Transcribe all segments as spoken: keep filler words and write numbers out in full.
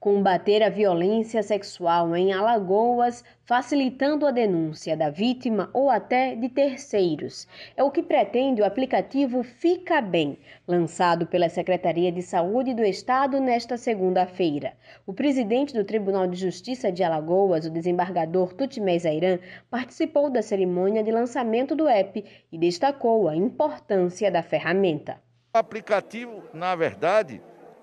Combater a violência sexual em Alagoas, facilitando a denúncia da vítima ou até de terceiros. É o que pretende o aplicativo Fica Bem, lançado pela Secretaria de Saúde do Estado nesta segunda-feira. O presidente do Tribunal de Justiça de Alagoas, o desembargador Tutimé Zairan, participou da cerimônia de lançamento do app e destacou a importância da ferramenta. O aplicativo, na verdade,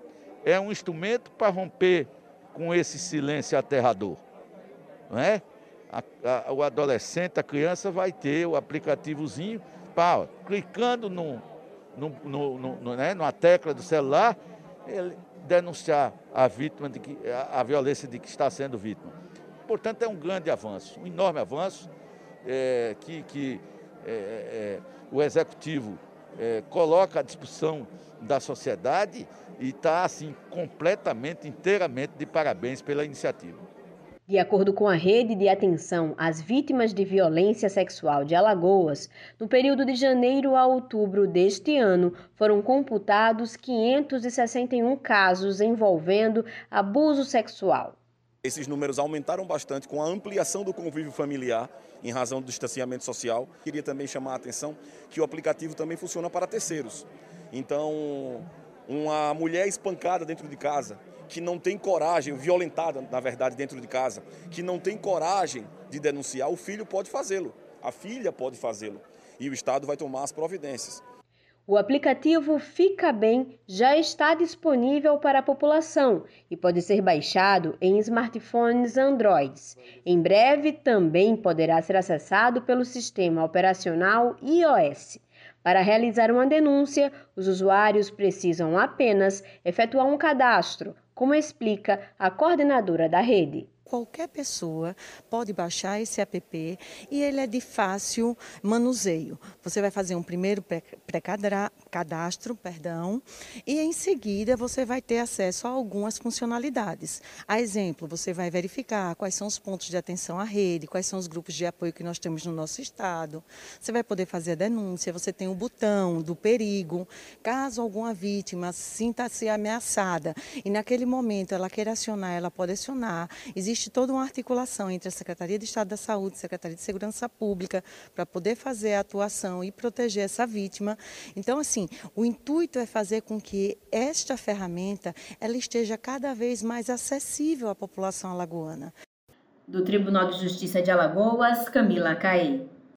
é um instrumento para romper com esse silêncio aterrador, não é? A, a, o adolescente, a criança vai ter o aplicativozinho, para, clicando no, no, no, no, no, né, numa tecla do celular, ele denunciar a vítima, de que, a, a violência de que está sendo vítima. Portanto, é um grande avanço, um enorme avanço, é, que, que é, é, o Executivo é, coloca à disposição da sociedade e está, assim, completamente, inteiramente de parabéns pela iniciativa. De acordo com a Rede de Atenção às Vítimas de Violência Sexual de Alagoas, no período de janeiro a outubro deste ano, foram computados quinhentos e sessenta e um casos envolvendo abuso sexual. Esses números aumentaram bastante com a ampliação do convívio familiar em razão do distanciamento social. Queria também chamar a atenção que o aplicativo também funciona para terceiros. Então, uma mulher espancada dentro de casa, que não tem coragem, violentada, na verdade, dentro de casa, que não tem coragem de denunciar, o filho pode fazê-lo, a filha pode fazê-lo, e o Estado vai tomar as providências. O aplicativo Fica Bem já está disponível para a população e pode ser baixado em smartphones Android. Em breve, também poderá ser acessado pelo sistema operacional iOS. Para realizar uma denúncia, os usuários precisam apenas efetuar um cadastro, como explica a coordenadora da rede. Qualquer pessoa pode baixar esse app e ele é de fácil manuseio. Você vai fazer um primeiro pré-cadastro, perdão, e em seguida você vai ter acesso a algumas funcionalidades. A exemplo, você vai verificar quais são os pontos de atenção à rede, quais são os grupos de apoio que nós temos no nosso estado. Você vai poder fazer a denúncia, você tem o botão do perigo. Caso alguma vítima sinta-se ameaçada e naquele momento ela queira acionar, ela pode acionar. Existe Existe toda uma articulação entre a Secretaria de Estado da Saúde e a Secretaria de Segurança Pública para poder fazer a atuação e proteger essa vítima. Então, assim, o intuito é fazer com que esta ferramenta ela esteja cada vez mais acessível à população alagoana. Do Tribunal de Justiça de Alagoas, Camila Caê.